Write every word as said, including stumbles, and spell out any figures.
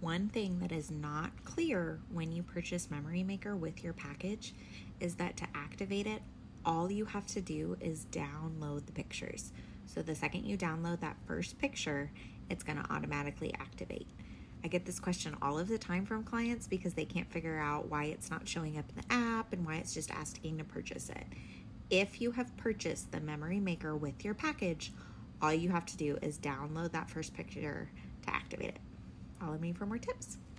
One thing that is not clear when you purchase Memory Maker with your package is that to activate it, all you have to do is download the pictures. So the second you download that first picture, it's going to automatically activate. I get this question all of the time from clients because they can't figure out why it's not showing up in the app and why it's just asking to purchase it. If you have purchased the Memory Maker with your package, all you have to do is download that first picture to activate it. Follow me for more tips.